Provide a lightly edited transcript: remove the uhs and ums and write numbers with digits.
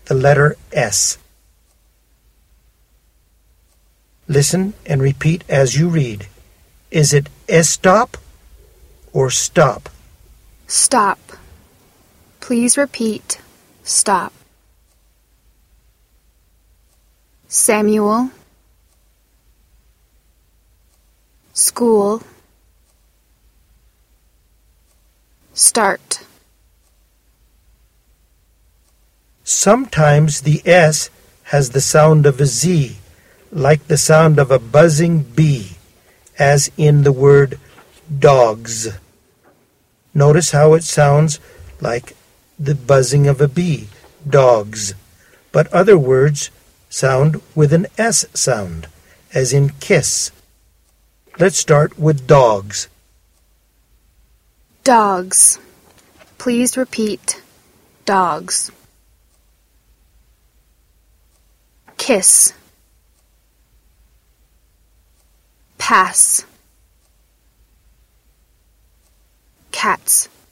the letter S. Listen and repeat as you read. Is it stop or stop? Stop. Please repeat. Stop. Samuel. School. Start. Sometimes the S has the sound of a Z, like the sound of a buzzing bee, as in the word dogs. Notice how it sounds like the buzzing of a bee, dogs. But other words sound with an S sound, as in kiss. Let's start with dogs. Dogs. Please repeat. Dogs. Kiss. Pass. Cats.